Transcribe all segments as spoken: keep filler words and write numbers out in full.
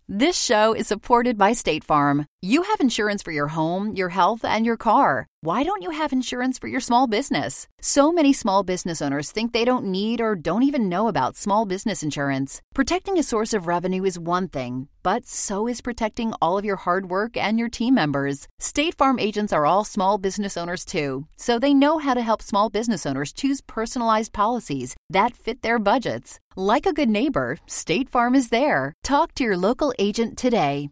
This show is supported by State Farm. You have insurance for your home, your health, and your car. Why don't you have insurance for your small business? So many small business owners think they don't need or don't even know about small business insurance. Protecting a source of revenue is one thing, but so is protecting all of your hard work and your team members. State Farm agents are all small business owners too, so they know how to help small business owners choose personalized policies that fit their budgets. Like a good neighbor, State Farm is there. Talk to your local agent today.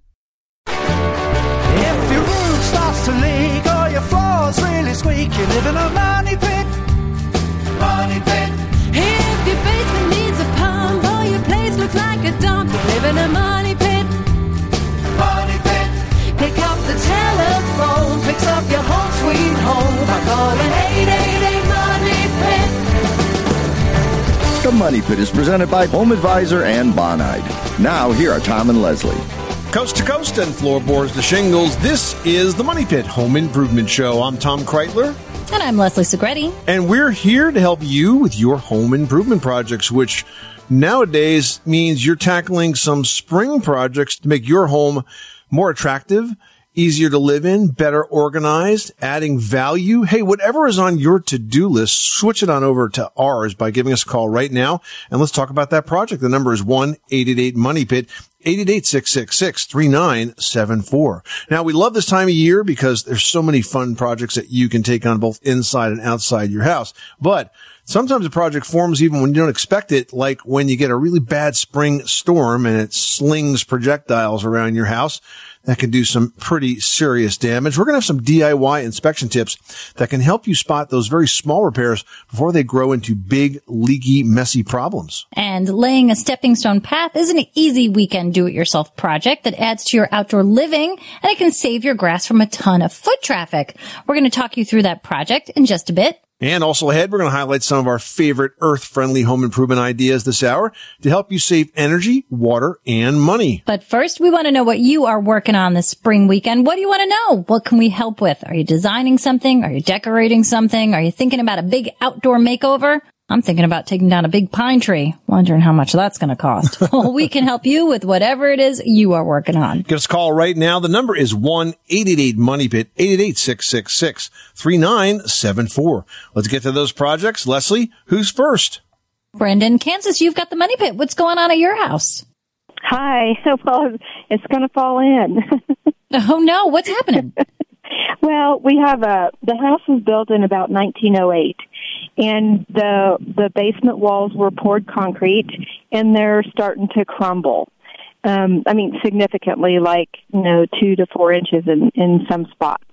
If your roof starts to leak or your floor's really squeak, you live in a money pit. Money pit. If your basement needs a pump or your place looks like a dump, you live in a money pit. Money pit. Pick up the telephone, fix up your home sweet home by calling eight eight eight money pit. The Money Pit is presented by Home Advisor and Bonide. Now, here are Tom and Leslie. Coast to coast and floorboards to shingles, this is the Money Pit Home Improvement Show. I'm Tom Kreitler. And I'm Leslie Segretti. And we're here to help you with your home improvement projects, which nowadays means you're tackling some spring projects to make your home more attractive, easier to live in, better organized, adding value. Hey, whatever is on your to-do list, switch it on over to ours by giving us a call right now. And let's talk about that project. The number is one eight eight eight money pit, eight eight eight, six six six, three nine seven four. Now, we love this time of year because there's so many fun projects that you can take on both inside and outside your house. But sometimes a project forms even when you don't expect it, like when you get a really bad spring storm and it slings projectiles around your house. That can do some pretty serious damage. We're going to have some D I Y inspection tips that can help you spot those very small repairs before they grow into big, leaky, messy problems. And laying a stepping stone path is an easy weekend do-it-yourself project that adds to your outdoor living, and it can save your grass from a ton of foot traffic. We're going to talk you through that project in just a bit. And also ahead, we're going to highlight some of our favorite earth-friendly home improvement ideas this hour to help you save energy, water, and money. But first, we want to know what you are working on this spring weekend. What do you want to know? What can we help with? Are you designing something? Are you decorating something? Are you thinking about a big outdoor makeover? I'm thinking about taking down a big pine tree, wondering how much that's going to cost. Well, we can help you with whatever it is you are working on. Give us a call right now. The number is one eight eight eight money pit, eight eight eight, six six six, three nine seven four. Let's get to those projects. Leslie, who's first? Brendan, Kansas, you've got the Money Pit. What's going on at your house? Hi. Well, it's going to fall in. Oh, no. What's happening? Well, we have a, the house was built in about nineteen oh eight, and the the basement walls were poured concrete, and they're starting to crumble. Um, I mean, significantly, like, you know, two to four inches in, in some spots.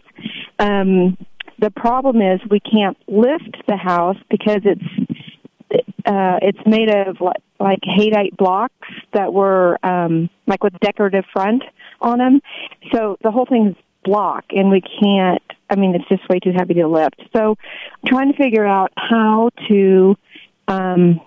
Um, the problem is we can't lift the house because it's uh, it's made of like, like Haydite blocks that were um, like with decorative front on them. So the whole thing's block, and we can't, I mean, it's just way too heavy to lift. So I'm trying to figure out how to um,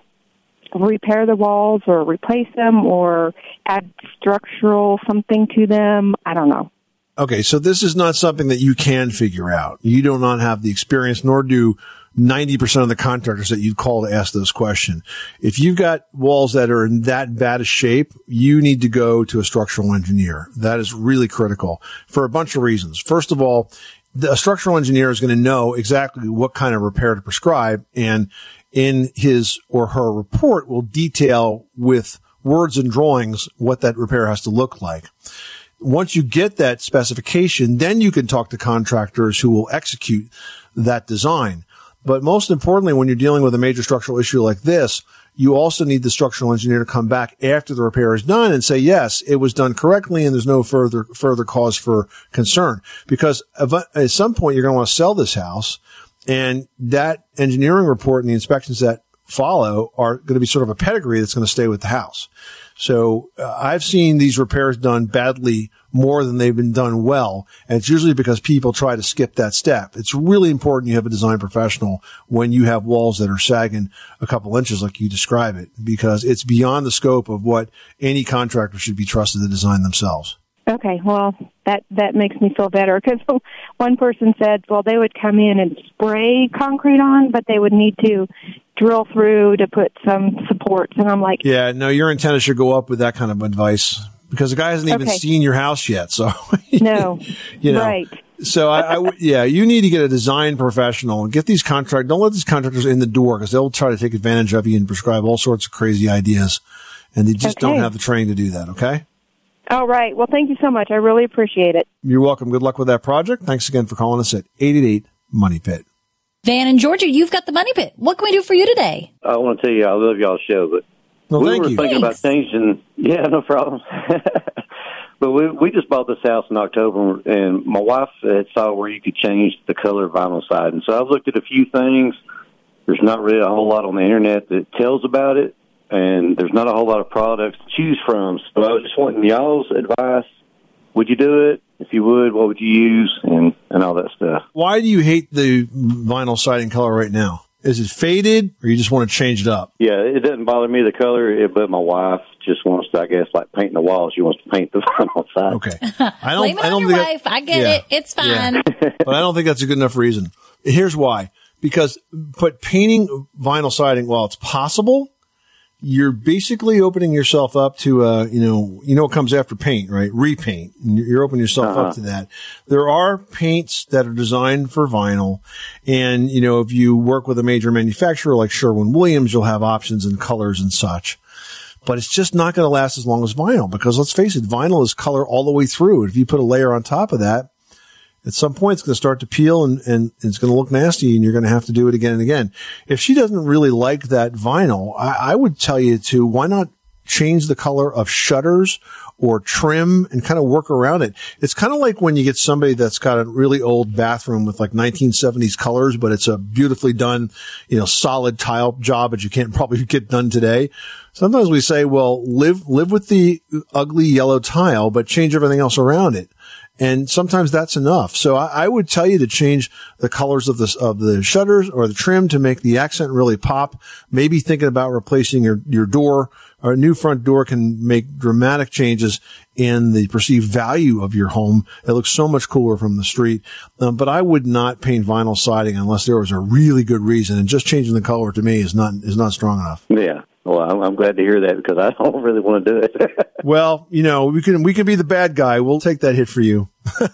repair the walls or replace them or add structural something to them. I don't know. Okay, so this is not something that you can figure out. You do not have the experience, nor do ninety percent of the contractors that you'd call to ask those questions. If you've got walls that are in that bad a shape, you need to go to a structural engineer. That is really critical for a bunch of reasons. First of all, the a structural engineer is going to know exactly what kind of repair to prescribe, and in his or her report will detail with words and drawings what that repair has to look like. Once you get that specification, then you can talk to contractors who will execute that design. But most importantly, when you're dealing with a major structural issue like this, you also need the structural engineer to come back after the repair is done and say, yes, it was done correctly and there's no further, further cause for concern. Because at some point you're going to want to sell this house, and that engineering report and the inspections that follow are going to be sort of a pedigree that's going to stay with the house. So uh, I've seen these repairs done badly more than they've been done well, and it's usually because people try to skip that step. It's really important you have a design professional when you have walls that are sagging a couple inches like you describe it, because it's beyond the scope of what any contractor should be trusted to design themselves. Okay, well, that, that makes me feel better, because one person said, well, they would come in and spray concrete on, but they would need to drill through to put some supports. And I'm like, yeah, no, your antenna should go up with that kind of advice, because the guy hasn't even Okay. seen your house yet. So, No. you know, Right. so I, I would- yeah, you need to get a design professional and get these contractors. Don't let these contractors in the door because they'll try to take advantage of you and prescribe all sorts of crazy ideas. And they just Okay. don't have the training to do that. Okay. All right. Well, thank you so much. I really appreciate it. You're welcome. Good luck with that project. Thanks again for calling us at eight eight eight Money Pit. Van in Georgia, you've got the Money Pit. What can we do for you today? I want to tell you, I love y'all's show, but Well, we thank were you. thinking Thanks. about changing. Yeah, no problem. But we we just bought this house in October, and my wife had saw where you could change the color vinyl siding. So I've looked at a few things. There's not really a whole lot on the internet that tells about it, and there's not a whole lot of products to choose from. So I was just wanting y'all's advice. Would you do it? If you would, what would you use, and, and all that stuff? Why do you hate the vinyl siding color right now? Is it faded or you just want to change it up? Yeah, it doesn't bother me, the color, but my wife just wants to, I guess, like painting the walls. She wants to paint the vinyl side. Okay. I don't, Blame it I on don't your think that- wife. I get yeah. it. It's fine. Yeah. But I don't think that's a good enough reason. Here's why. Because, but painting vinyl siding, while it's possible, you're basically opening yourself up to, uh, you know, you know what comes after paint, right? Repaint. You're opening yourself Uh-huh. up to that. There are paints that are designed for vinyl. And, you know, if you work with a major manufacturer like Sherwin-Williams, you'll have options and colors and such. But it's just not going to last as long as vinyl because let's face it, vinyl is color all the way through. If you put a layer on top of that, at some point it's going to start to peel and, and it's going to look nasty and you're going to have to do it again and again. If she doesn't really like that vinyl, I, I would tell you to, why not change the color of shutters or trim and kind of work around it. It's kind of like when you get somebody that's got a really old bathroom with like nineteen seventies colors, but it's a beautifully done, you know, solid tile job that you can't probably get done today. Sometimes we say, well, live, live with the ugly yellow tile, but change everything else around it. And sometimes that's enough. So I, I would tell you to change the colors of the, of the shutters or the trim to make the accent really pop. Maybe thinking about replacing your, your door or a new front door can make dramatic changes in the perceived value of your home. It looks so much cooler from the street. Um, but I would not paint vinyl siding unless there was a really good reason. And just changing the color to me is not, is not strong enough. Yeah. Well, I'm, I'm glad to hear that because I don't really want to do it. Well, you know, we can, we can be the bad guy. We'll take that hit for you.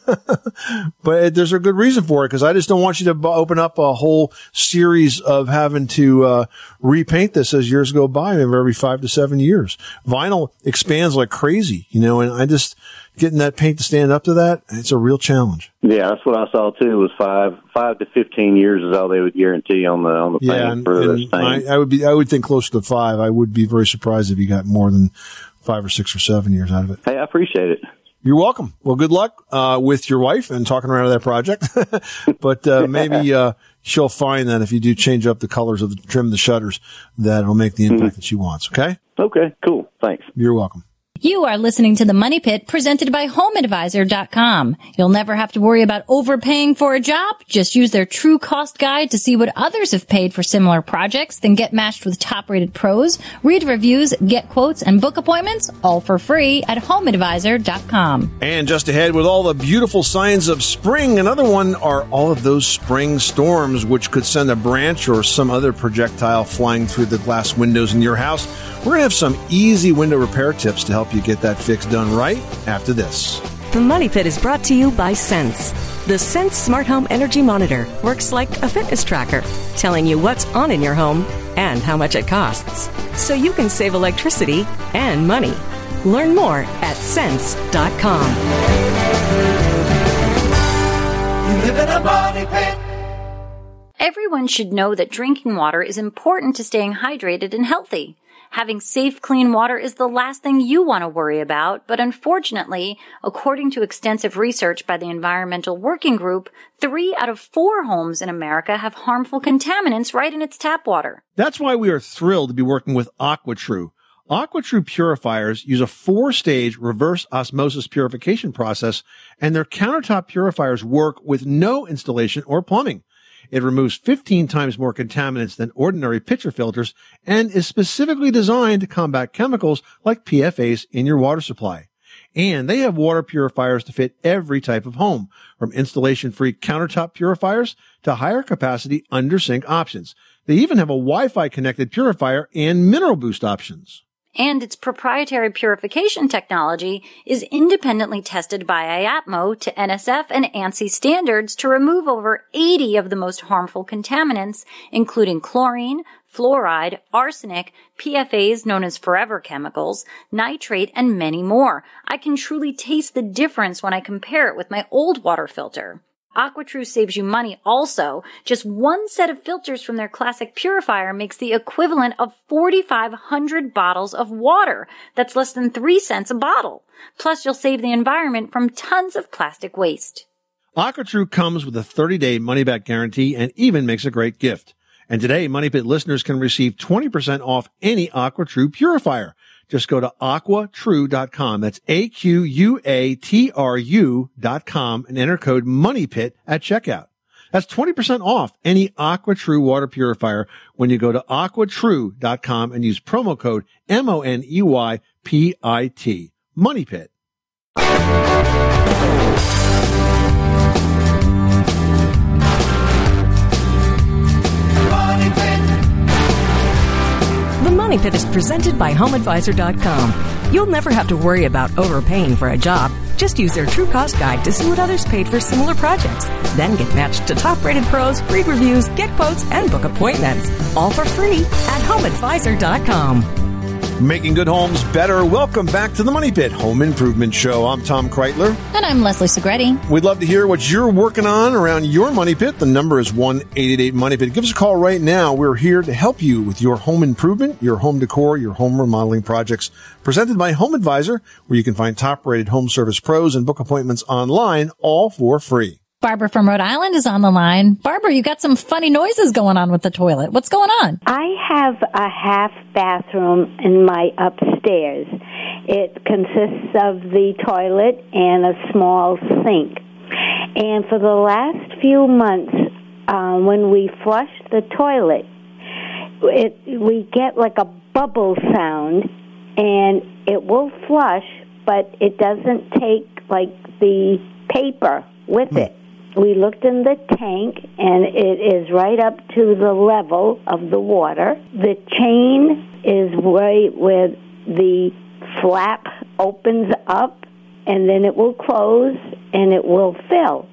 But there's a good reason for it because I just don't want you to b- open up a whole series of having to, uh, repaint this as years go by, maybe every five to seven years. Vinyl expands like crazy, you know, and I just, getting that paint to stand up to that, it's a real challenge. Yeah, that's what I saw too. Was five, five to fifteen years is all they would guarantee on the on the Yeah, paint and, for this and thing. I, I would be, I would think closer to five. I would be very surprised if you got more than five or six or seven years out of it. Hey, I appreciate it. You're welcome. Well, good luck uh, with your wife and talking around that project. But uh, maybe uh, she'll find that if you do change up the colors of the trim, the shutters, that it'll make the impact mm-hmm. that she wants. Okay. Okay. Cool. Thanks. You're welcome. You are listening to The Money Pit presented by home advisor dot com. You'll never have to worry about overpaying for a job. Just use their true cost guide to see what others have paid for similar projects, then get matched with top-rated pros, read reviews, get quotes, and book appointments, all for free at home advisor dot com. And just ahead with all the beautiful signs of spring, another one are all of those spring storms, which could send a branch or some other projectile flying through the glass windows in your house. We're going to have some easy window repair tips to help you get that fix done right after this. The Money Pit is brought to you by Sense. The Sense Smart Home Energy Monitor works like a fitness tracker, telling you what's on in your home and how much it costs, so you can save electricity and money. Learn more at sense dot com. You live in a money pit. Everyone should know that drinking water is important to staying hydrated and healthy. Having safe, clean water is the last thing you want to worry about, but unfortunately, according to extensive research by the Environmental Working Group, three out of four homes in America have harmful contaminants right in its tap water. That's why we are thrilled to be working with AquaTrue. AquaTrue purifiers use a four-stage reverse osmosis purification process, and their countertop purifiers work with no installation or plumbing. It removes fifteen times more contaminants than ordinary pitcher filters and is specifically designed to combat chemicals like P F As in your water supply. And they have water purifiers to fit every type of home, from installation-free countertop purifiers to higher capacity under-sink options. They even have a Wi-Fi connected purifier and mineral boost options. And its proprietary purification technology is independently tested by I A T M O to N S F and ANSI standards to remove over eighty of the most harmful contaminants, including chlorine, fluoride, arsenic, P F As known as forever chemicals, nitrate, and many more. I can truly taste the difference when I compare it with my old water filter. AquaTrue saves you money also. Just one set of filters from their classic purifier makes the equivalent of forty-five hundred bottles of water. That's less than three cents a bottle. Plus, you'll save the environment from tons of plastic waste. AquaTrue comes with a thirty-day money-back guarantee and even makes a great gift. And today, Money Pit listeners can receive twenty percent off any AquaTrue purifier. Just go to aqua true dot com. That's A Q U A T R U dot com and enter code MONEYPIT at checkout. That's twenty percent off any AquaTrue water purifier when you go to aqua true dot com and use promo code M O N E Y P I T. Money Pit. The Money Pit is presented by home advisor dot com. You'll never have to worry about overpaying for a job. Just use their True Cost Guide to see what others paid for similar projects. Then get matched to top-rated pros, read reviews, get quotes, and book appointments. All for free at home advisor dot com. Making good homes better. Welcome back to the Money Pit Home Improvement Show. I'm Tom Kreitler. And I'm Leslie Segretti. We'd love to hear what you're working on around your Money Pit. The number is one eight eight eight money pit. Give us a call right now. We're here to help you with your home improvement, your home decor, your home remodeling projects. Presented by Home Advisor, where you can find top-rated home service pros and book appointments online, all for free. Barbara from Rhode Island is on the line. Barbara, you got some funny noises going on with the toilet. What's going on? I have a half bathroom in my upstairs. It consists of the toilet and a small sink. And for the last few months, uh, when we flush the toilet, it, we get like a bubble sound, and it will flush, but it doesn't take like the paper with it. We looked in the tank, and it is right up to the level of the water. The chain is right where the flap opens up, and then it will close, and it will fill.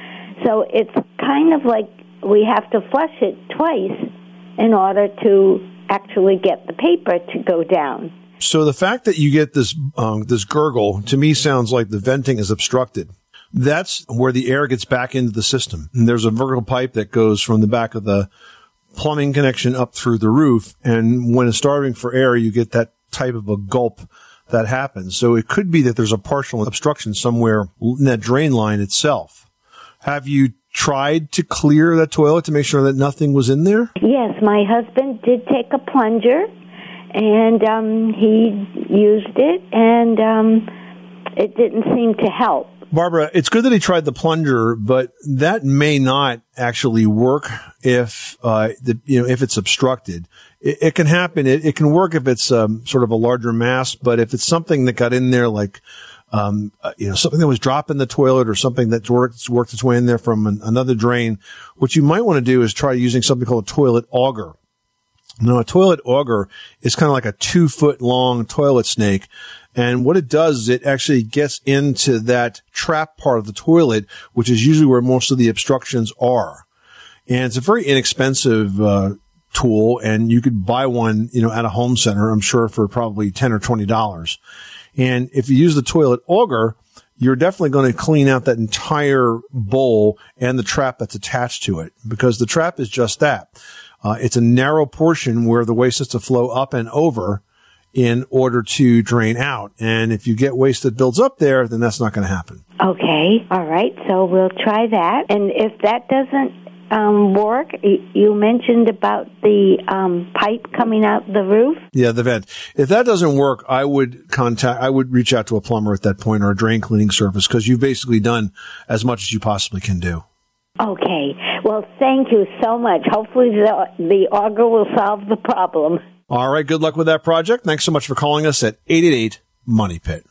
So it's kind of like we have to flush it twice in order to actually get the paper to go down. So the fact that you get this um, this gurgle, to me, sounds like the venting is obstructed. That's where the air gets back into the system. And there's a vertical pipe that goes from the back of the plumbing connection up through the roof. And when it's starving for air, you get that type of a gulp that happens. So it could be that there's a partial obstruction somewhere in that drain line itself. Have you tried to clear that toilet to make sure that nothing was in there? Yes, my husband did take a plunger, and um, he used it, and um, it didn't seem to help. Barbara, it's good that he tried the plunger, but that may not actually work if, uh, the, you know, if it's obstructed. It, it can happen. It, it can work if it's, um, sort of a larger mass, but if it's something that got in there, like, um, uh, you know, something that was dropped in the toilet or something that's worked, worked its way in there from an, another drain, what you might want to do is try using something called a toilet auger. Now, a toilet auger is kind of like a two foot long toilet snake. And what it does is it actually gets into that trap part of the toilet, which is usually where most of the obstructions are. And it's a very inexpensive, uh, tool, and you could buy one, you know, at a home center, I'm sure, for probably ten or twenty dollars. And if you use the toilet auger, you're definitely going to clean out that entire bowl and the trap that's attached to it, because the trap is just that. Uh, it's a narrow portion where the waste has to flow up and over in order to drain out. And if you get waste that builds up there, then that's not going to happen. Okay. All right. So we'll try that. And if that doesn't um, work, you mentioned about the um, pipe coming out the roof. Yeah, the vent. If that doesn't work, I would contact, I would reach out to a plumber at that point or a drain cleaning service, because you've basically done as much as you possibly can do. Okay. Well, thank you so much. Hopefully the, the auger will solve the problem. All right. Good luck with that project. Thanks so much for calling us at eight eight eight money pit.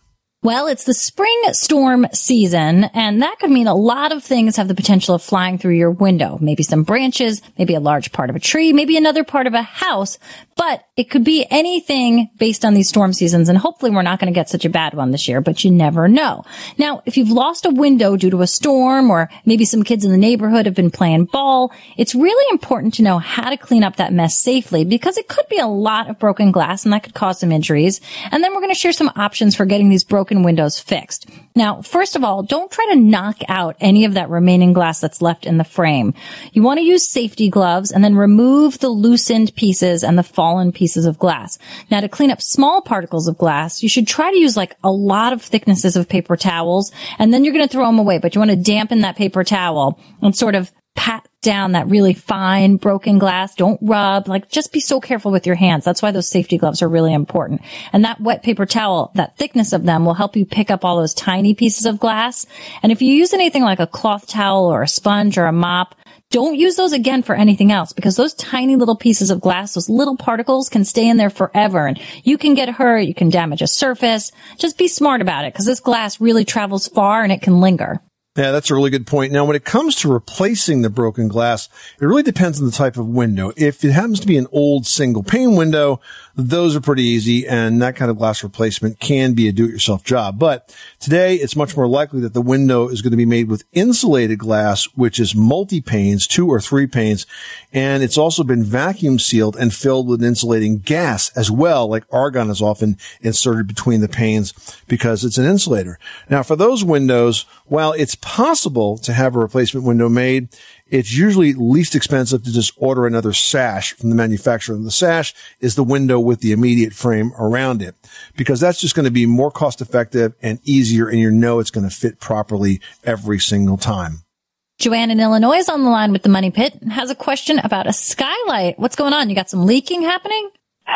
Well, it's the spring storm season, and that could mean a lot of things have the potential of flying through your window. Maybe some branches, maybe a large part of a tree, maybe another part of a house, but it could be anything based on these storm seasons, and hopefully we're not going to get such a bad one this year, but you never know. Now, if you've lost a window due to a storm, or maybe some kids in the neighborhood have been playing ball, it's really important to know how to clean up that mess safely, because it could be a lot of broken glass, and that could cause some injuries. And then we're going to share some options for getting these broken windows fixed. Now, first of all, don't try to knock out any of that remaining glass that's left in the frame. You want to use safety gloves and then remove the loosened pieces and the fallen pieces of glass. Now, to clean up small particles of glass, you should try to use like a lot of thicknesses of paper towels, and then you're going to throw them away, but you want to dampen that paper towel and sort of pat down that really fine broken glass. Don't rub, like just be so careful with your hands. That's why those safety gloves are really important. And that wet paper towel, that thickness of them will help you pick up all those tiny pieces of glass. And if you use anything like a cloth towel or a sponge or a mop, don't use those again for anything else, because those tiny little pieces of glass, those little particles can stay in there forever, and you can get hurt, you can damage a surface. Just be smart about it, because this glass really travels far and it can linger. Yeah, that's a really good point. Now, when it comes to replacing the broken glass, it really depends on the type of window. If it happens to be an old single pane window, those are pretty easy, and that kind of glass replacement can be a do-it-yourself job. But today, it's much more likely that the window is going to be made with insulated glass, which is multi-panes, two or three panes, and it's also been vacuum sealed and filled with insulating gas as well, like argon is often inserted between the panes because it's an insulator. Now, for those windows, while it's possible to have a replacement window made, it's usually least expensive to just order another sash from the manufacturer. And the sash is the window with the immediate frame around it, because that's just going to be more cost effective and easier, and you know it's going to fit properly every single time. Joanne in Illinois is on the line with the Money Pit and has a question about a skylight. What's going on? You got some leaking happening?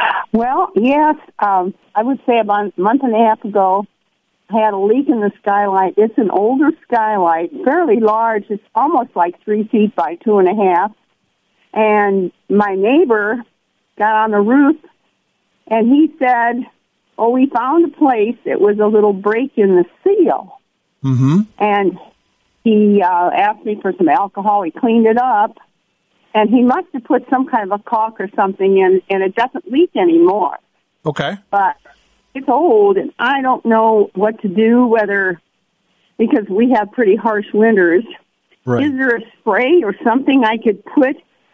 Well, yes. Um, I would say about a month and a half ago, I had a leak in the skylight. It's an older skylight, fairly large. It's almost like three feet by two and a half. And my neighbor got on the roof, and he said, oh, we found a place. It was a little break in the seal. Mm-hmm. And he uh, asked me for some alcohol. He cleaned it up, and he must have put some kind of a caulk or something in, and it doesn't leak anymore. Okay. But it's old, and I don't know what to do, whether, because we have pretty harsh winters. Right. Is there a spray or something I could put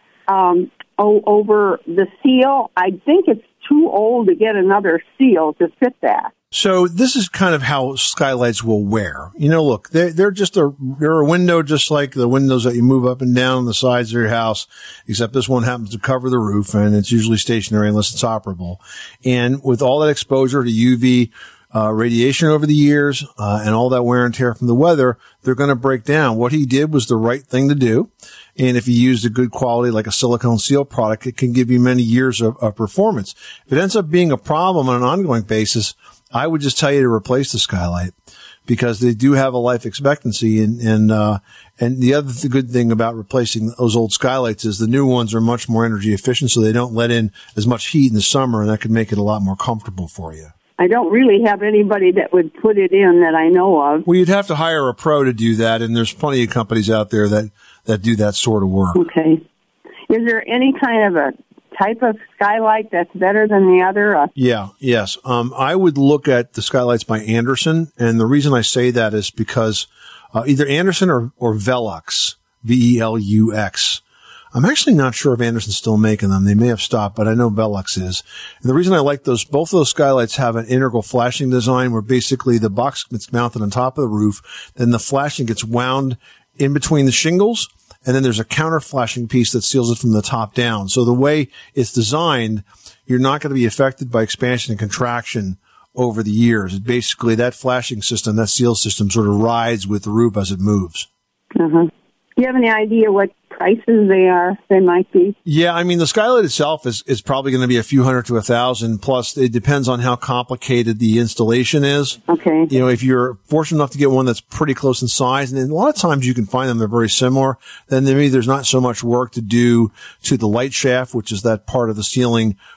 um, o- over the seal? I think it's too old to get another seal to fit that. So this is kind of how skylights will wear. You know, look, they're, they're just a, they're a window just like the windows that you move up and down on the sides of your house, except this one happens to cover the roof, and it's usually stationary unless it's operable. And with all that exposure to U V uh, radiation over the years uh, and all that wear and tear from the weather, they're going to break down. What he did was the right thing to do. And if you used a good quality, like a silicone seal product, it can give you many years of, of performance. If it ends up being a problem on an ongoing basis, I would just tell you to replace the skylight, because they do have a life expectancy. And, and, uh, and the other th- good thing about replacing those old skylights is the new ones are much more energy efficient, so they don't let in as much heat in the summer, and that can make it a lot more comfortable for you. I don't really have anybody that would put it in that I know of. Well, you'd have to hire a pro to do that, and there's plenty of companies out there that, that do that sort of work. Okay. Is there any kind of a type of skylight that's better than the other? Uh, yeah, yes. Um, I would look at the skylights by Andersen, and the reason I say that is because uh, either Andersen or, or Velux, V E L U X. I'm actually not sure if Andersen's still making them. They may have stopped, but I know Velux is. And the reason I like those, both of those skylights have an integral flashing design where basically the box gets mounted on top of the roof, then the flashing gets wound in between the shingles, and then there's a counter flashing piece that seals it from the top down. So the way it's designed, you're not going to be affected by expansion and contraction over the years. It basically, that flashing system, that seal system sort of rides with the roof as it moves. Uh-huh. Do you have any idea what prices they are, they might be? Yeah, I mean, the skylight itself is, is probably going to be a few hundred to a thousand. Plus, it depends on how complicated the installation is. Okay. You know, if you're fortunate enough to get one that's pretty close in size, and a lot of times you can find them, they're very similar, then maybe there's not so much work to do to the light shaft, which is that part of the ceiling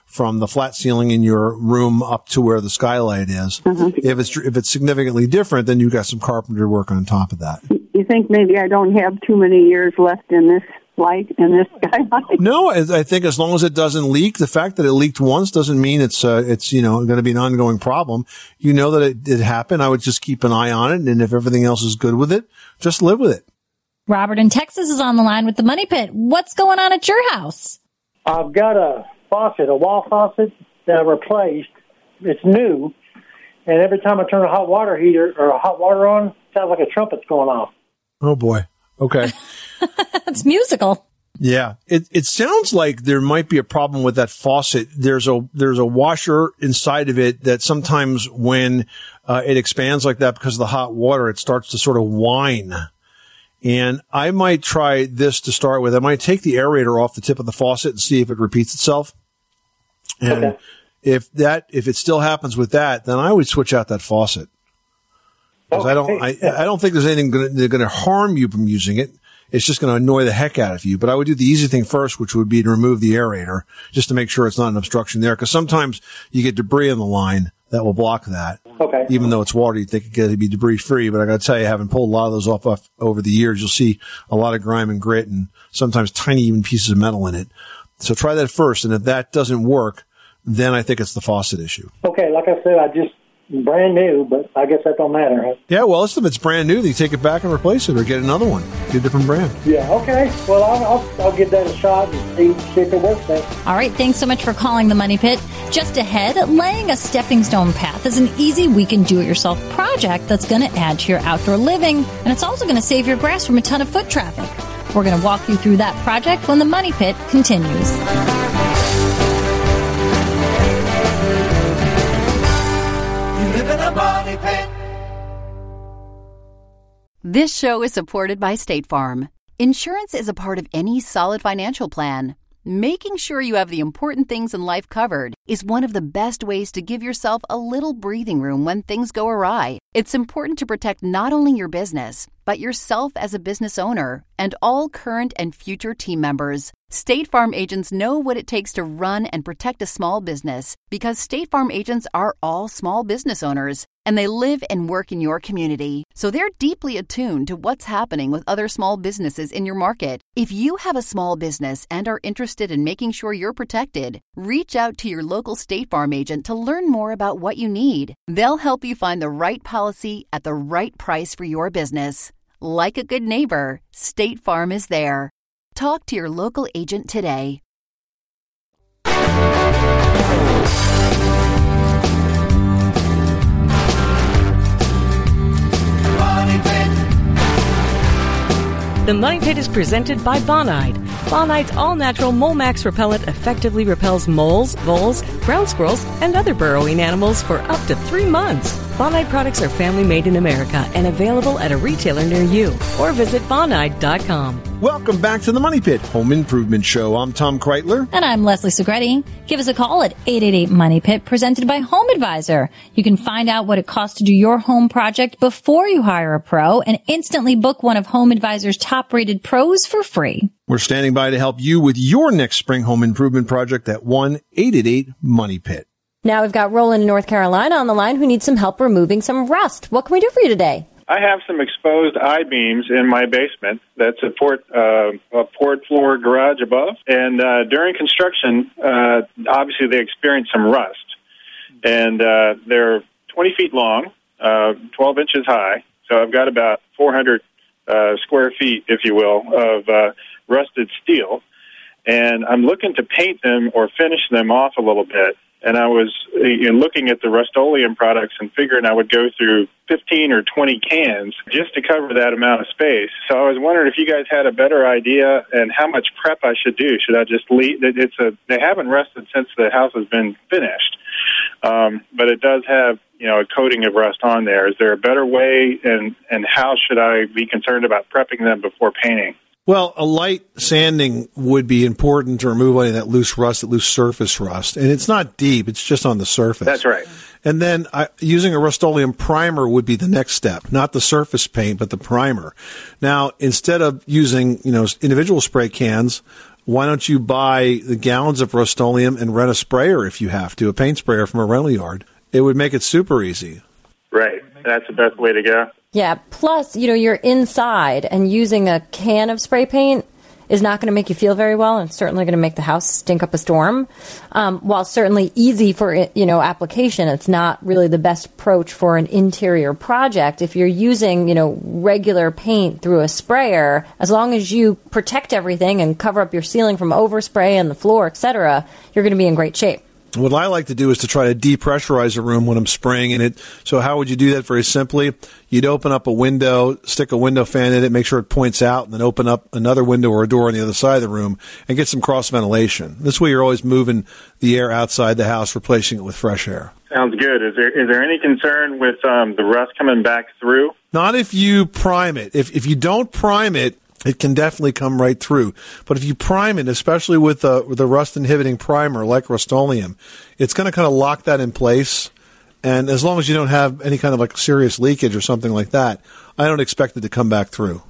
from the flat ceiling in your room up to where the skylight is. Mm-hmm. If it's if it's significantly different, then you've got some carpentry work on top of that. You think maybe I don't have too many years left in this light, in this skylight? No, I I think as long as it doesn't leak, the fact that it leaked once doesn't mean it's uh, it's you know going to be an ongoing problem. You know that it did happen. I would just keep an eye on it, and if everything else is good with it, just live with it. Robert in Texas is on the line with the Money Pit. What's going on at your house? I've got a faucet, a wall faucet that I replaced. It's new, and every time I turn a hot water heater or a hot water on, it sounds like a trumpet's going off. Oh boy. Okay. It's musical. Yeah. It it sounds like there might be a problem with that faucet. There's a there's a washer inside of it that sometimes when uh, it expands like that because of the hot water, it starts to sort of whine. And I might try this to start with. I might take the aerator off the tip of the faucet and see if it repeats itself. And Okay. if that, if it still happens with that, then I would switch out that faucet. Because I don't, I, I don't think there's anything gonna, that's going to harm you from using it. It's just going to annoy the heck out of you. But I would do the easy thing first, which would be to remove the aerator just to make sure it's not an obstruction there. Because sometimes you get debris on the line that will block that. Okay. Even though it's water, you think it could be debris free. But I got to tell you, having pulled a lot of those off, off over the years, you'll see a lot of grime and grit and sometimes tiny even pieces of metal in it. So try that first. And if that doesn't work, then I think it's the faucet issue. Okay, like I said, I just brand new, but I guess that don't matter, huh? Yeah, well, if it's brand new, then you take it back and replace it or get another one. Get a different brand. Yeah, okay. Well, I'll, I'll, I'll give that a shot and see, see if it works then. All right, thanks so much for calling the Money Pit. Just ahead, laying a stepping stone path is an easy weekend do-it-yourself project that's going to add to your outdoor living, and it's also going to save your grass from a ton of foot traffic. We're going to walk you through that project when the Money Pit continues. This show is supported by State Farm. Insurance is a part of any solid financial plan. Making sure you have the important things in life covered is one of the best ways to give yourself a little breathing room when things go awry. It's important to protect not only your business, but yourself as a business owner and all current and future team members. State Farm agents know what it takes to run and protect a small business because State Farm agents are all small business owners and they live and work in your community. So they're deeply attuned to what's happening with other small businesses in your market. If you have a small business and are interested in making sure you're protected, reach out to your local State Farm agent to learn more about what you need. They'll help you find the right policy at the right price for your business. Like a good neighbor, State Farm is there. Talk to your local agent today. The Money Pit is presented by Bonide. Bonide's all-natural Mole Max repellent effectively repels moles, voles, ground squirrels, and other burrowing animals for up to three months. Bonide products are family-made in America and available at a retailer near you. Or visit bonide dot com. Welcome back to the Money Pit Home Improvement Show. I'm Tom Kreitler. And I'm Leslie Segretti. Give us a call at eight eight eight Money Pit, presented by Home Advisor. You can find out what it costs to do your home project before you hire a pro and instantly book one of Home Advisor's top-rated pros for free. We're standing by to help you with your next spring home improvement project at one eight eight eight Money Pit. Now we've got Roland in North Carolina on the line who needs some help removing some rust. What can we do for you today? I have some exposed I-beams in my basement that support uh, a poured floor garage above. And uh, during construction, uh, obviously they experience some rust. And uh, they're twenty feet long, uh, twelve inches high. So I've got about four hundred uh, square feet, if you will, of uh, rusted steel. And I'm looking to paint them or finish them off a little bit. And I was you know, looking at the Rust-Oleum products and figuring I would go through fifteen or twenty cans just to cover that amount of space. So I was wondering if you guys had a better idea and how much prep I should do. Should I just leave? It's a they haven't rusted since the house has been finished, um, but it does have you know a coating of rust on there. Is there a better way, and and how should I be concerned about prepping them before painting? Well, a light sanding would be important to remove any of that loose rust, that loose surface rust. And it's not deep. It's just on the surface. That's right. And then uh, using a Rust-Oleum primer would be the next step, not the surface paint, but the primer. Now, instead of using, you know, individual spray cans, why don't you buy the gallons of Rust-Oleum and rent a sprayer if you have to, a paint sprayer from a rental yard? It would make it super easy. Right. That's the best way to go. Yeah. Plus, you know, you're inside and using a can of spray paint is not going to make you feel very well, and certainly going to make the house stink up a storm. Um, while certainly easy for, you know, application, it's not really the best approach for an interior project. If you're using, you know, regular paint through a sprayer, as long as you protect everything and cover up your ceiling from overspray and the floor, et cetera, you're going to be in great shape. What I like to do is to try to depressurize a room when I'm spraying in it. So how would you do that? Very simply, you'd open up a window, stick a window fan in it, make sure it points out, and then open up another window or a door on the other side of the room and get some cross ventilation. This way you're always moving the air outside the house, replacing it with fresh air. Sounds good. Is there is there any concern with um, the rust coming back through? Not if you prime it. If if you don't prime it, it can definitely come right through. But if you prime it, especially with the, with the rust-inhibiting primer like Rust-Oleum, it's going to kind of lock that in place. And as long as you don't have any kind of like serious leakage or something like that, I don't expect it to come back through.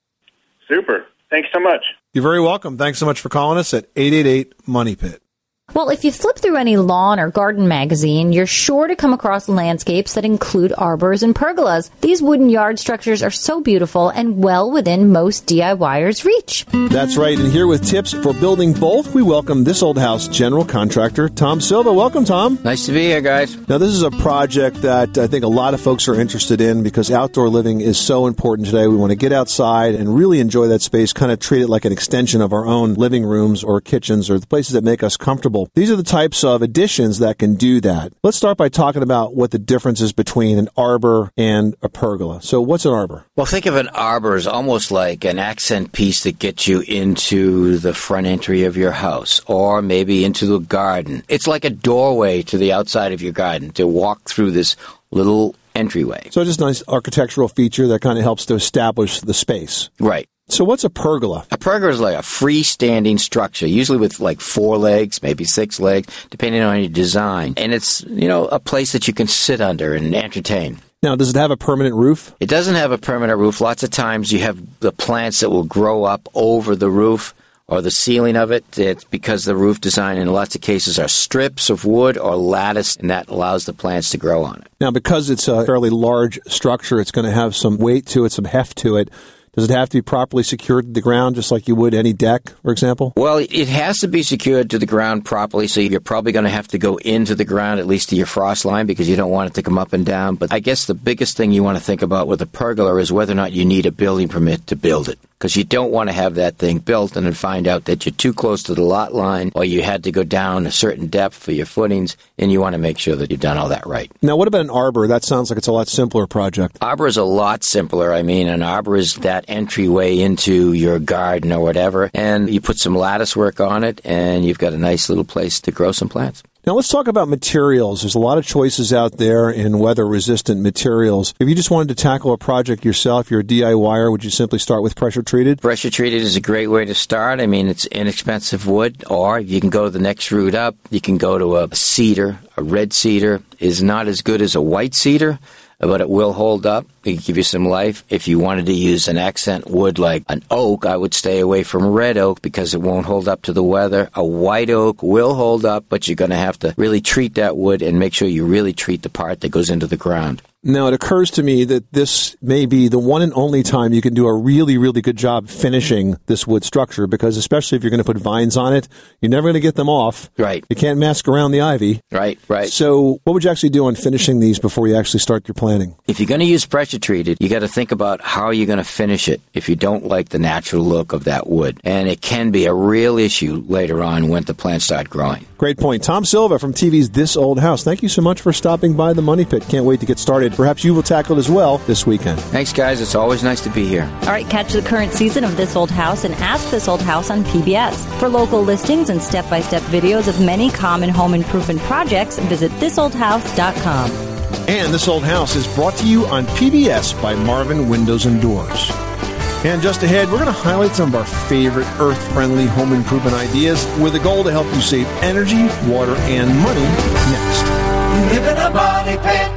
Super. Thanks so much. You're very welcome. Thanks so much for calling us at eight eight eight, money pit. Well, if you flip through any lawn or garden magazine, you're sure to come across landscapes that include arbors and pergolas. These wooden yard structures are so beautiful and well within most DIYers' reach. That's right. And here with tips for building both, we welcome This Old House general contractor, Tom Silva. Welcome, Tom. Nice to be here, guys. Now, this is a project that I think a lot of folks are interested in because outdoor living is so important today. We want to get outside and really enjoy that space, kind of treat it like an extension of our own living rooms or kitchens or the places that make us comfortable. These are the types of additions that can do that. Let's start by talking about what the difference is between an arbor and a pergola. So what's an arbor? Well, think of an arbor as almost like an accent piece that gets you into the front entry of your house or maybe into the garden. It's like a doorway to the outside of your garden to walk through this little entryway. So just a nice architectural feature that kind of helps to establish the space. Right. So what's a pergola? A pergola is like a freestanding structure, usually with like four legs, maybe six legs, depending on your design. And it's, you know, a place that you can sit under and entertain. Now, does it have a permanent roof? It doesn't have a permanent roof. Lots of times you have the plants that will grow up over the roof or the ceiling of it. It's because the roof design in lots of cases are strips of wood or lattice, and that allows the plants to grow on it. Now, because it's a fairly large structure, it's going to have some weight to it, some heft to it. Does it have to be properly secured to the ground, just like you would any deck, for example? Well, it has to be secured to the ground properly, so you're probably going to have to go into the ground, at least to your frost line, because you don't want it to come up and down. But I guess the biggest thing you want to think about with a pergola is whether or not you need a building permit to build it, because you don't want to have that thing built and then find out that you're too close to the lot line or you had to go down a certain depth for your footings, and you want to make sure that you've done all that right. Now, what about an arbor? That sounds like it's a lot simpler project. Arbor is a lot simpler. I mean, an arbor is that entryway into your garden or whatever, and you put some lattice work on it, and you've got a nice little place to grow some plants. Now, let's talk about materials. There's a lot of choices out there in weather-resistant materials. If you just wanted to tackle a project yourself, you're a DIYer, would you simply start with pressure-treated? Pressure-treated is a great way to start. I mean, it's inexpensive wood, or you can go the next route up. You can go to a cedar. A red cedar is not as good as a white cedar, but it will hold up. It can give you some life. If you wanted to use an accent wood like an oak, I would stay away from red oak because it won't hold up to the weather. A white oak will hold up, but you're going to have to really treat that wood and make sure you really treat the part that goes into the ground. Now, it occurs to me that this may be the one and only time you can do a really, really good job finishing this wood structure, because especially if you're going to put vines on it, you're never going to get them off. Right. You can't mask around the ivy. Right, right. So what would you actually do on finishing these before you actually start your planting? If you're going to use pressure-treated, you got to think about how you're going to finish it if you don't like the natural look of that wood. And it can be a real issue later on when the plants start growing. Great point. Tom Silva from T V's This Old House. Thank you so much for stopping by the Money Pit. Can't wait to get started. Perhaps you will tackle it as well this weekend. Thanks, guys. It's always nice to be here. All right, catch the current season of This Old House and Ask This Old House on P B S. For local listings and step-by-step videos of many common home improvement projects, visit this old house dot com. And This Old House is brought to you on P B S by Marvin Windows and Doors. And just ahead, we're going to highlight some of our favorite earth-friendly home improvement ideas with a goal to help you save energy, water, and money next. You live in a money pit.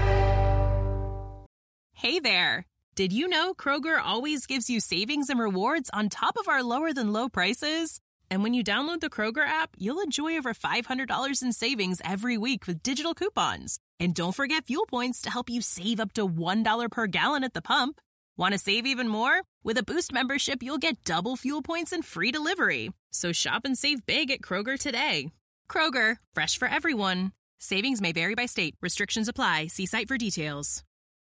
Hey there. Did you know Kroger always gives you savings and rewards on top of our lower-than-low prices? And when you download the Kroger app, you'll enjoy over five hundred dollars in savings every week with digital coupons. And don't forget fuel points to help you save up to one dollar per gallon at the pump. Want to save even more? With a Boost membership, you'll get double fuel points and free delivery. So shop and save big at Kroger today. Kroger, fresh for everyone. Savings may vary by state. Restrictions apply. See site for details.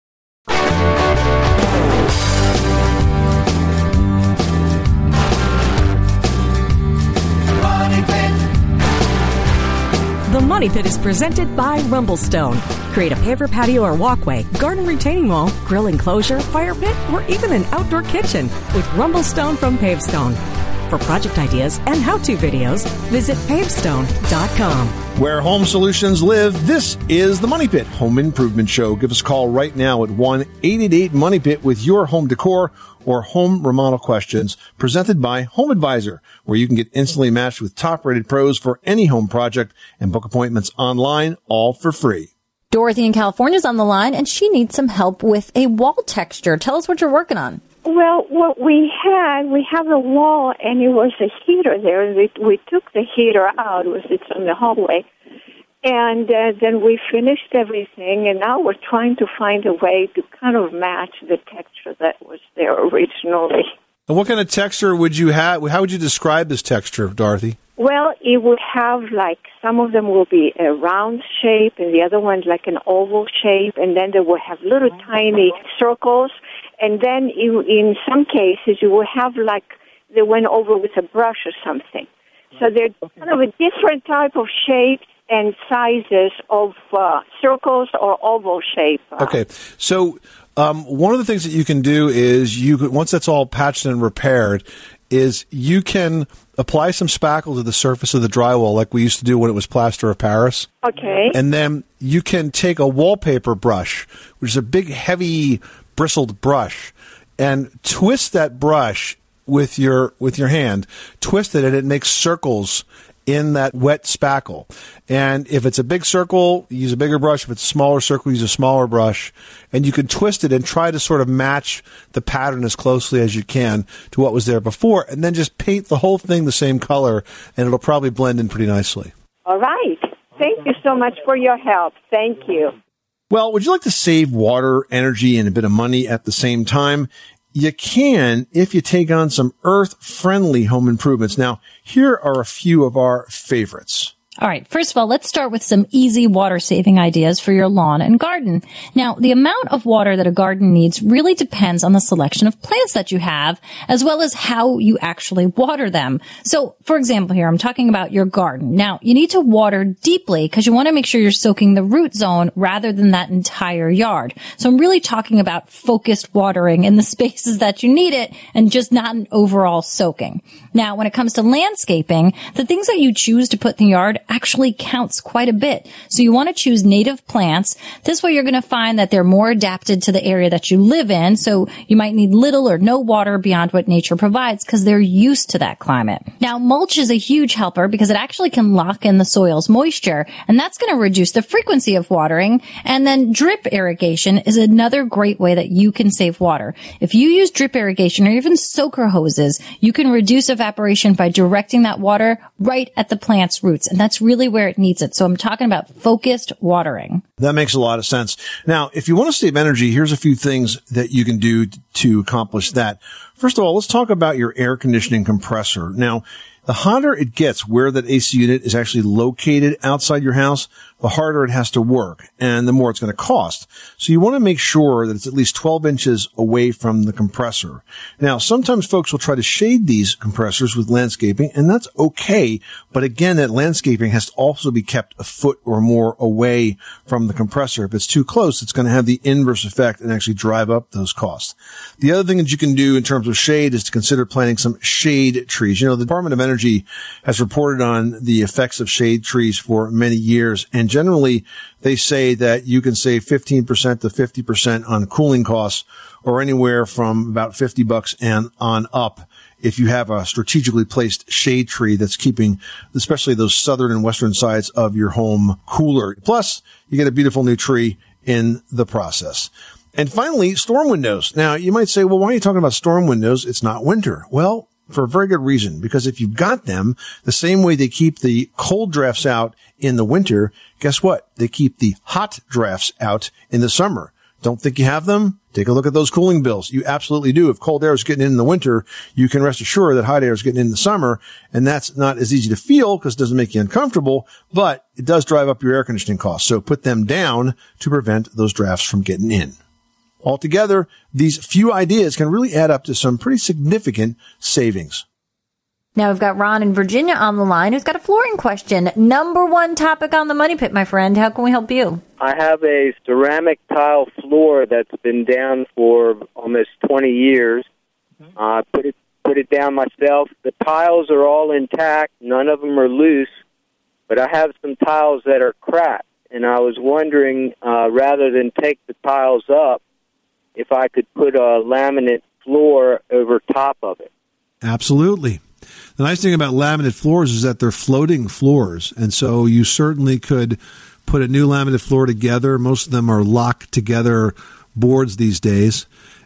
Money Pit. The Money Pit is presented by Rumblestone. Create a paver patio or walkway, garden retaining wall, grill enclosure, fire pit, or even an outdoor kitchen with Rumblestone from Pavestone. For project ideas and how-to videos, visit pavestone dot com. Where home solutions live, this is the Money Pit Home Improvement Show. Give us a call right now at one eight eight eight Money Pit with your home decor or home remodel questions, presented by Home Advisor, where you can get instantly matched with top-rated pros for any home project and book appointments online, all for free. Dorothy in California is on the line, and she needs some help with a wall texture. Tell us what you're working on. Well, what we had, we have a wall, and it was a heater there. We, we took the heater out. It was it's in the hallway. And uh, then we finished everything, and now we're trying to find a way to kind of match the texture that was there originally. And what kind of texture would you have? How would you describe this texture, Dorothy? Well, it would have, like, some of them will be a round shape, and the other one's like an oval shape, and then they will have little tiny circles. And then you, in some cases, you will have, like, they went over with a brush or something. So they're kind of a different type of shapes and sizes of uh, circles or oval shape. Okay, so um, one of the things that you can do is you could, once that's all patched and repaired, is you can apply some spackle to the surface of the drywall like we used to do when it was plaster of Paris. Okay. And then you can take a wallpaper brush, which is a big, heavy, bristled brush, and twist that brush with your with your hand. Twist it, and it makes circles in that wet spackle. And if it's a big circle, use a bigger brush. If it's a smaller circle, use a smaller brush. And you can twist it and try to sort of match the pattern as closely as you can to what was there before. And then just paint the whole thing the same color, and it'll probably blend in pretty nicely. All right. Thank you so much for your help. Thank you. Well, would you like to save water, energy, and a bit of money at the same time? You can if you take on some earth-friendly home improvements. Now, here are a few of our favorites. All right. First of all, let's start with some easy water-saving ideas for your lawn and garden. Now, the amount of water that a garden needs really depends on the selection of plants that you have, as well as how you actually water them. So, for example, here, I'm talking about your garden. Now, you need to water deeply because you want to make sure you're soaking the root zone rather than that entire yard. So I'm really talking about focused watering in the spaces that you need it and just not an overall soaking. Now, when it comes to landscaping, the things that you choose to put in the yard actually counts quite a bit. So you want to choose native plants. This way you're going to find that they're more adapted to the area that you live in. So you might need little or no water beyond what nature provides because they're used to that climate. Now, mulch is a huge helper because it actually can lock in the soil's moisture, and that's going to reduce the frequency of watering. And then drip irrigation is another great way that you can save water. If you use drip irrigation or even soaker hoses, you can reduce evaporation by directing that water right at the plant's roots. And that's really where it needs it. So I'm talking about focused watering. That makes a lot of sense. Now, if you want to save energy, here's a few things that you can do to accomplish that. First of all, let's talk about your air conditioning compressor. Now, the hotter it gets where that A C unit is actually located outside your house, the harder it has to work and the more it's going to cost. So you want to make sure that it's at least twelve inches away from the compressor. Now, sometimes folks will try to shade these compressors with landscaping, and that's okay. But again, that landscaping has to also be kept a foot or more away from the compressor. If it's too close, it's going to have the inverse effect and actually drive up those costs. The other thing that you can do in terms of shade is to consider planting some shade trees. You know, the Department of Energy has reported on the effects of shade trees for many years, and generally they say that you can save fifteen percent to fifty percent on cooling costs, or anywhere from about fifty bucks and on up if you have a strategically placed shade tree that's keeping especially those southern and western sides of your home cooler. Plus, you get a beautiful new tree in the process. And finally, storm windows. Now, you might say, well, why are you talking about storm windows? It's not winter. Well, for a very good reason, because if you've got them, the same way they keep the cold drafts out in the winter, guess what? They keep the hot drafts out in the summer. Don't think you have them? Take a look at those cooling bills. You absolutely do. If cold air is getting in in the winter, you can rest assured that hot air is getting in the summer, and that's not as easy to feel because it doesn't make you uncomfortable, but it does drive up your air conditioning costs. So put them down to prevent those drafts from getting in. Altogether, these few ideas can really add up to some pretty significant savings. Now we've got Ron in Virginia on the line who's got a flooring question. Number one topic on the Money Pit, my friend. How can we help you? I have a ceramic tile floor that's been down for almost twenty years. I uh, put it put it down myself. The tiles are all intact. None of them are loose, but I have some tiles that are cracked. And I was wondering, uh, rather than take the tiles up, if I could put a laminate floor over top of it. Absolutely. The nice thing about laminate floors is that they're floating floors, and so you certainly could put a new laminate floor together. Most of them are locked together boards these days,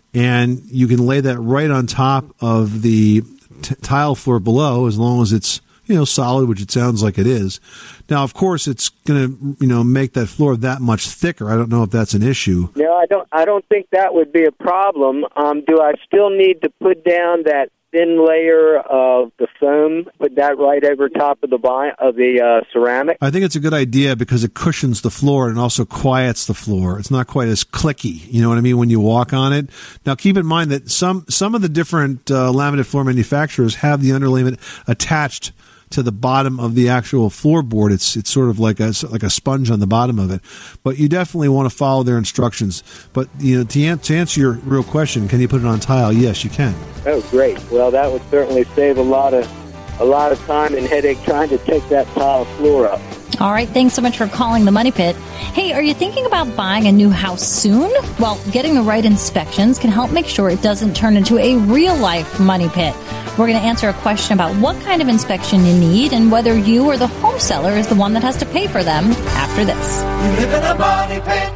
and you can lay that right on top of the t- tile floor below, as long as it's, you know, solid, which it sounds like it is. Now, of course, it's going to, you know, make that floor that much thicker. I don't know if that's an issue. No, I don't. I don't think that would be a problem. Um, do I still need to put down that thin layer of the foam, put that right over top of the bi- of the uh, ceramic? I think it's a good idea because it cushions the floor and also quiets the floor. It's not quite as clicky, you know what I mean, when you walk on it. Now, keep in mind that some some of the different uh, laminate floor manufacturers have the underlayment attached to the bottom of the actual floorboard. It's it's sort of like a like a sponge on the bottom of it. But you definitely want to follow their instructions. But you know, to, an- to answer your real question, can you put it on tile? Yes, you can. Oh, great. Well, that would certainly save a lot of a lot of time and headache trying to take that tile floor up. All right, thanks so much for calling the Money Pit. Hey, are you thinking about buying a new house soon? Well, getting the right inspections can help make sure it doesn't turn into a real-life money pit. We're going to answer a question about what kind of inspection you need and whether you or the home seller is the one that has to pay for them after this. You live in a money pit.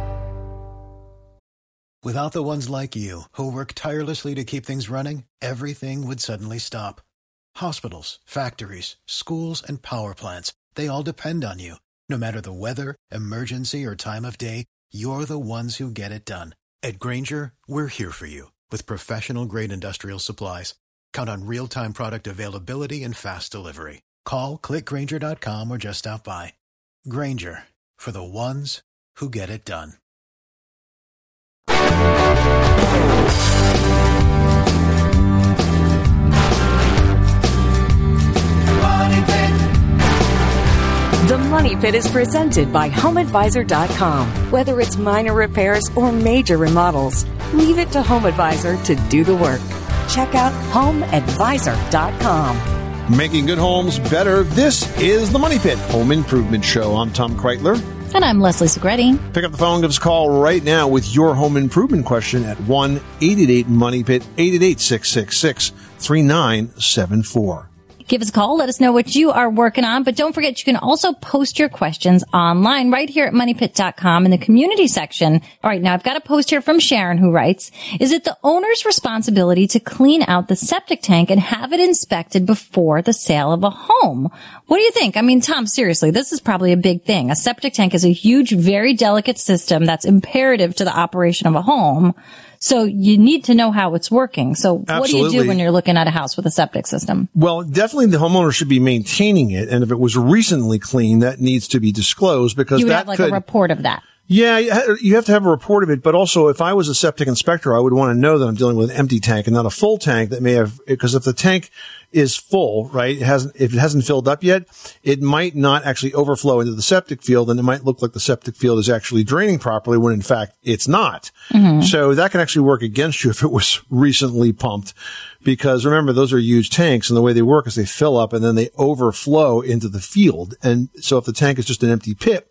Without the ones like you, who work tirelessly to keep things running, everything would suddenly stop. Hospitals, factories, schools, and power plants, they all depend on you. No matter the weather, emergency, or time of day, you're the ones who get it done. At Grainger, we're here for you with professional-grade industrial supplies. Count on real-time product availability and fast delivery. Call, click Grainger dot com, or just stop by. Grainger, for the ones who get it done. The Money Pit is presented by Home Advisor dot com. Whether it's minor repairs or major remodels, leave it to Home Advisor to do the work. Check out Home Advisor dot com. Making good homes better. This is the Money Pit Home Improvement Show. I'm Tom Kreitler. And I'm Leslie Segretti. Pick up the phone, give us a call right now with your home improvement question at one eight eight eight money pit, eight eight eight, six six six, three nine seven four. Give us a call. Let us know what you are working on. But don't forget, you can also post your questions online right here at money pit dot com in the community section. All right, now I've got a post here from Sharon who writes, is it the owner's responsibility to clean out the septic tank and have it inspected before the sale of a home? What do you think? I mean, Tom, seriously, this is probably a big thing. A septic tank is a huge, very delicate system that's imperative to the operation of a home. So you need to know how it's working. So what Absolutely. do you do when you're looking at a house with a septic system? Well, definitely the homeowner should be maintaining it. And if it was recently cleaned, that needs to be disclosed because you would that have like could, a report of that. Yeah, you have to have a report of it. But also, if I was a septic inspector, I would want to know that I'm dealing with an empty tank and not a full tank that may have, because if the tank is full, right, it hasn't, if it hasn't filled up yet, it might not actually overflow into the septic field, and it might look like the septic field is actually draining properly when in fact it's not. Mm-hmm. So that can actually work against you if it was recently pumped, because remember, those are huge tanks, and the way they work is they fill up and then they overflow into the field. And so if the tank is just an empty pit,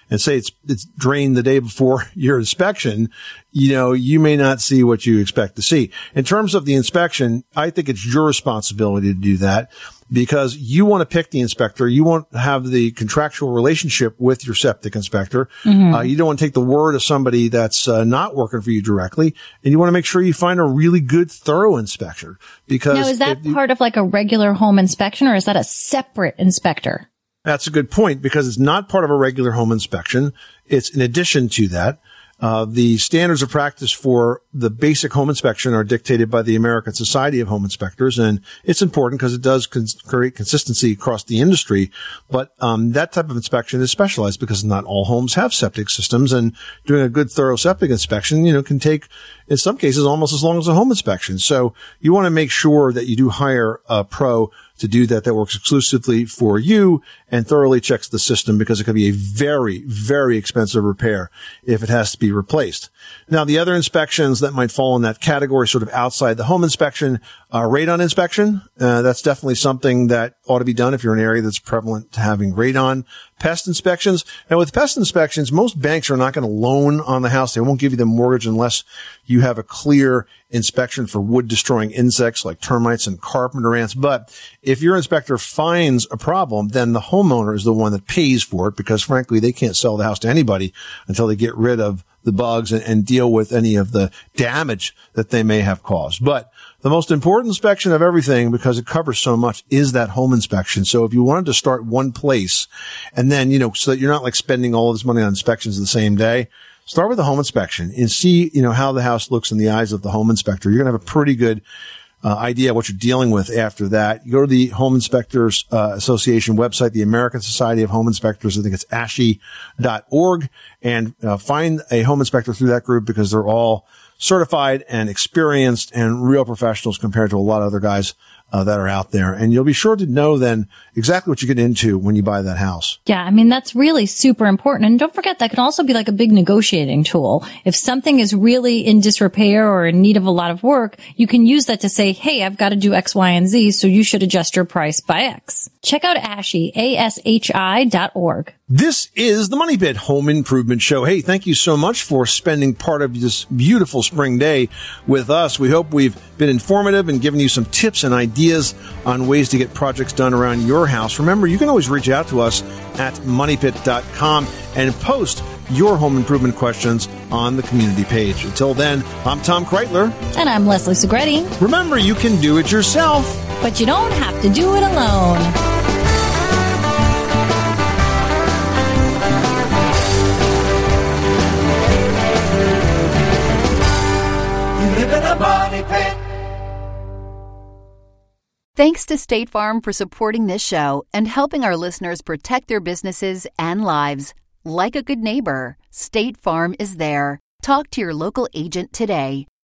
and say it's it's drained the day before your inspection, you know, you may not see what you expect to see. In terms of the inspection, I think it's your responsibility to do that because you want to pick the inspector. You want to have the contractual relationship with your septic inspector. Mm-hmm. Uh, you don't want to take the word of somebody that's uh, not working for you directly, and you want to make sure you find a really good, thorough inspector. Because now, is that you, part of like a regular home inspection, or is that a separate inspector? That's a good point because it's not part of a regular home inspection. It's in addition to that. Uh, the standards of practice for the basic home inspection are dictated by the American Society of Home Inspectors, and it's important because it does cons- create consistency across the industry. But um, that type of inspection is specialized because not all homes have septic systems, and doing a good, thorough septic inspection, you know, can take, in some cases, almost as long as a home inspection. So you want to make sure that you do hire a pro to do that that works exclusively for you and thoroughly checks the system because it could be a very, very expensive repair if it has to be replaced. Now, the other inspections that might fall in that category, sort of outside the home inspection, uh, radon inspection. Uh, that's definitely something that ought to be done if you're in an area that's prevalent to having radon. Pest inspections. Now, with pest inspections, most banks are not going to loan on the house. They won't give you the mortgage unless you have a clear inspection for wood-destroying insects like termites and carpenter ants. But if your inspector finds a problem, then the homeowner is the one that pays for it because, frankly, they can't sell the house to anybody until they get rid of the bugs and, and deal with any of the damage that they may have caused. But the most important inspection of everything, because it covers so much, is that home inspection. So if you wanted to start one place and then, you know, so that you're not like spending all this money on inspections the same day, start with the home inspection and see, you know, how the house looks in the eyes of the home inspector. You're going to have a pretty good uh, idea of what you're dealing with after that. You go to the Home Inspectors uh, Association website, the American Society of Home Inspectors. I think it's A S H I dot org, and uh, find a home inspector through that group because they're all certified and experienced and real professionals compared to a lot of other guys uh, that are out there. And you'll be sure to know then exactly what you get into when you buy that house. Yeah, I mean, that's really super important. And don't forget, that can also be like a big negotiating tool. If something is really in disrepair or in need of a lot of work, you can use that to say, hey, I've got to do X, Y, and Z, so you should adjust your price by X. Check out A S H I, A S H I dot org. This is the Money Pit Home Improvement Show. Hey, thank you so much for spending part of this beautiful spring day with us. We hope we've been informative and given you some tips and ideas on ways to get projects done around your house. Remember, you can always reach out to us at money pit dot com and post your home improvement questions on the community page. Until then, I'm Tom Kreitler. And I'm Leslie Segretti. Remember, you can do it yourself, but you don't have to do it alone. Money Pit. Thanks to State Farm for supporting this show and helping our listeners protect their businesses and lives. Like a good neighbor, State Farm is there. Talk to your local agent today.